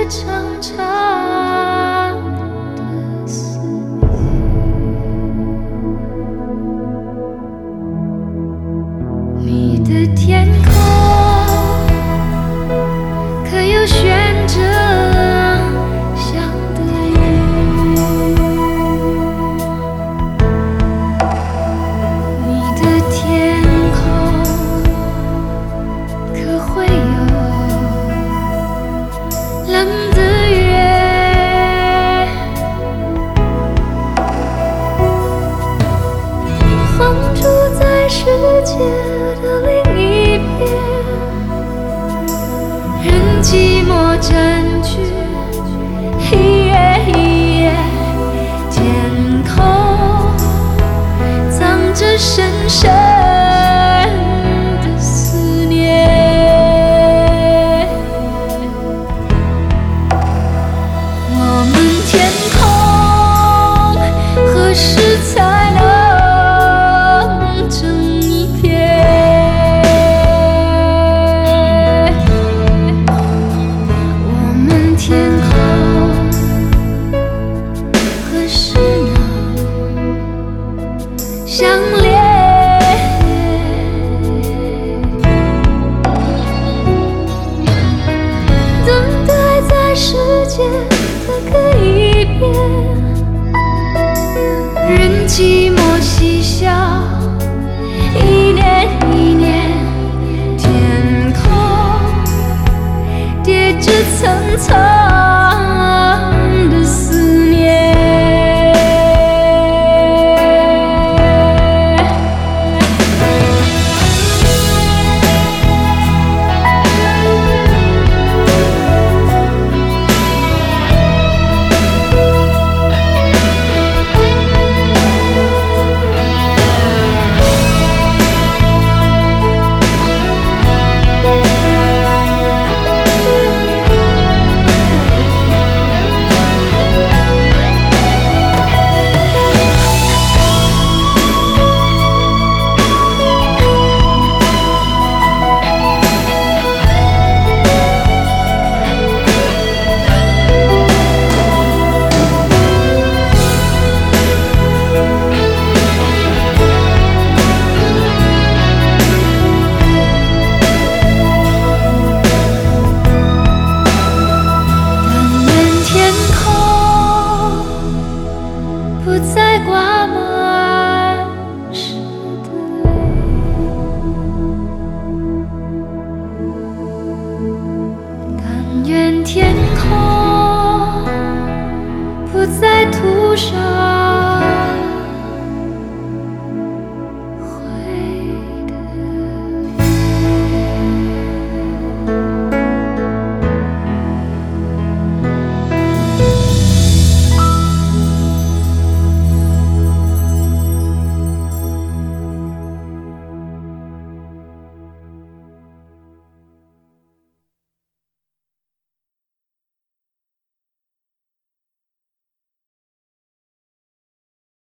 长长的思念。你的天空可有悬着想的云？你的天空可会有冷的月？风住在世界的另一边，任寂寞占据一夜一夜，天空藏着深深的思念。我们天空何时才能整一片？我们天空何时能相连？等待在世界的各一边，任寂寞嬉笑，一年一年，天空叠着层层